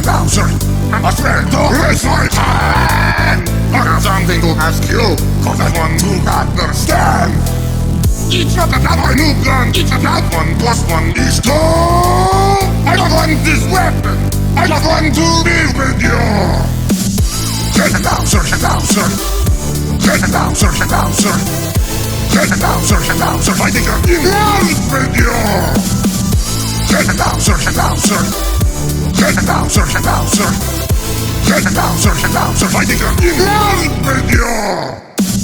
announcer. I'm a friend to raise my hand. I got something to ask you, cause I want to understand. Each of the time I new gun, each of that 1 plus 1 is 2. I don't want this weapon, I just want to be with you. Get it down, search it down, sir. Get it down, search it down, sir. Get it down, search it down, sir. Fighting in love with you. Get it down, search it down, sir. Get it down, search it down, sir. Get it down, search it down, sir. Fighting in love with you.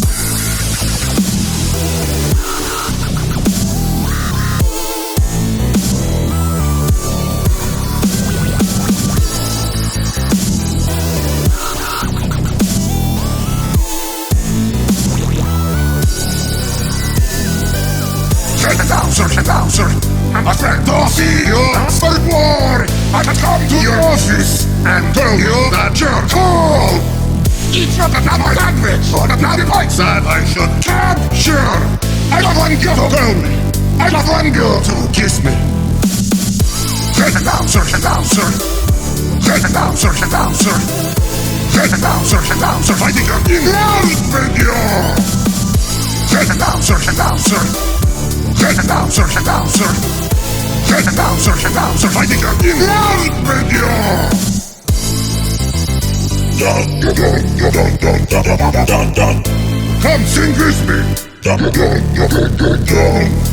Get it down, search it down, sir. I'm afraid to see you after war. I can come to your office and tell you that you're cold. Each of the time I language or the bloody points that I should capture. I don't want you to tell me. I don't want you to kiss me. Get it down, search it down, sir. Get it down, search it down, sir. Get it down, search it down, sir. Fighting in love with you. Get it down, search it down, sir. Get it down, search it down, sir. Get it down, search it down, sir. Fighting in love with you. Dun dun dun dun dun dun dun dun dun. Come sing with me. Dun dun dun dun dun dun.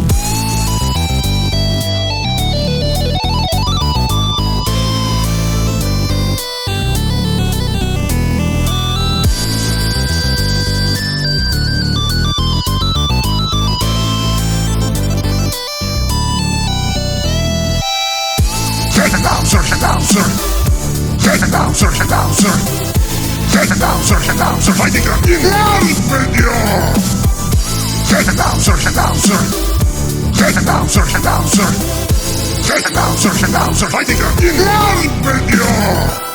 Get it down, search it down, sir. Get it down, search it down, sir. Get it down, search it down, sir. Fighting in love with you. Get it down, search it down, sir. Get it down, search it down, sir. Get it down, search it down, sir. Fighting in love with you.